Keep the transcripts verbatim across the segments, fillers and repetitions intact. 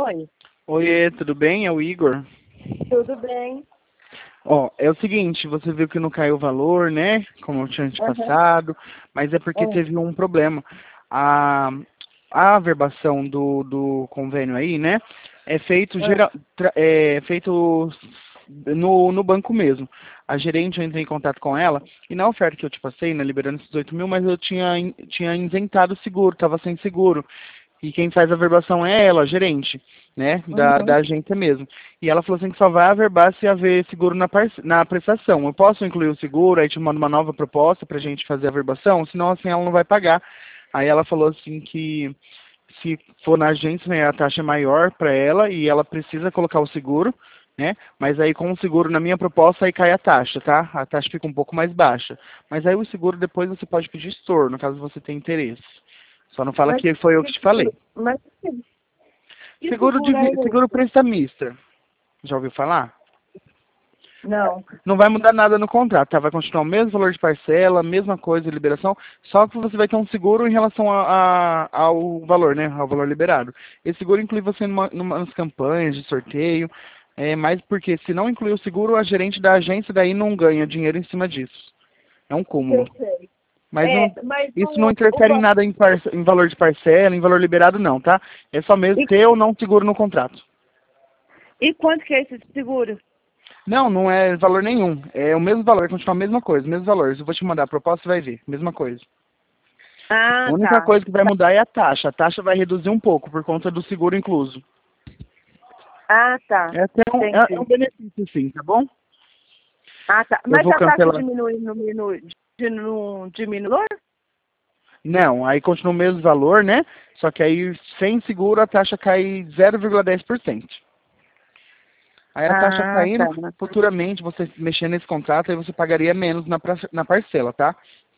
Oi. Oiê, tudo bem? É o Igor. Tudo bem? Ó, é o seguinte, você viu que não caiu o valor, né? Como eu tinha te Uhum. passado, mas é porque Uhum. teve um problema. A, a averbação do, do convênio aí, né? É feito, Uhum. geral, tra- é feito no, no banco mesmo. A gerente, eu entrei em contato com ela, e na oferta que eu te passei, né, liberando esses oito mil, mas eu tinha, in- tinha isentado o seguro, estava sem seguro. E quem faz a averbação é ela, a gerente, né, da, da Uhum. agência mesmo. E ela falou assim que só vai averbar se haver seguro na, parce- na prestação. Eu posso incluir o seguro, aí te mando uma nova proposta pra gente fazer a averbação, senão assim ela não vai pagar. Aí ela falou assim que se for na agência, né, a taxa é maior para ela e ela precisa colocar o seguro, né? Mas aí com o seguro na minha proposta aí cai a taxa, tá? A taxa fica um pouco mais baixa. Mas aí o seguro depois você pode pedir estorno, caso você tenha interesse. Só não fala Mas que foi eu que que te falei. seguro? Mas que que Seguro de seguro é vi- seguro esse? prestamista. Já ouviu falar? Não. Não vai mudar nada no contrato, tá? Vai continuar o mesmo valor de parcela, mesma coisa, liberação, só que você vai ter um seguro em relação a, a- ao valor, né? Ao valor liberado. Esse seguro inclui você numa, numa, nas campanhas de sorteio, é, mas porque se não incluir o seguro, a gerente da agência daí não ganha dinheiro em cima disso. É um cúmulo. Eu sei. Mas não, É, mas isso não o, o interfere em va- nada em, parce- em valor de parcela, em valor liberado não, tá? É só mesmo e, ter ou não seguro no contrato. e quanto que é esse seguro? Não, não é valor nenhum. É o mesmo valor, continua a mesma coisa, mesmo valor. Eu vou te mandar a proposta, você vai ver, mesma coisa. A Ah, única tá. coisa que vai mudar é a taxa. A taxa vai reduzir um pouco por conta do seguro incluso. Ah, tá. É até um, é, é um Entendi. benefício sim, tá bom? Ah, tá. Eu Mas vou a taxa cancelar. diminui no minu, no diminui? Não, aí continua o mesmo valor, né? Só que aí sem seguro a taxa cai zero vírgula dez por cento. Aí a taxa Ah, tá. caindo, futuramente, você mexendo nesse contrato, aí você pagaria menos na, pra- na parcela, tá?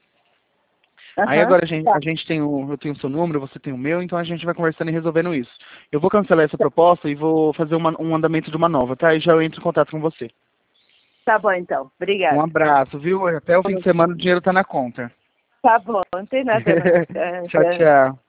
Aí Aham. agora a gente, Tá. a gente tem o, eu tenho o seu número, você tem o meu, então a gente vai conversando e resolvendo isso. Eu vou cancelar essa proposta e vou fazer uma- um andamento de uma nova, tá? E já eu entro em contato com você. Tá bom, então. Um Obrigada. abraço, viu? Até o fim de semana o dinheiro tá na conta. Tá bom, não tem nada não. É, Tchau, é, tchau.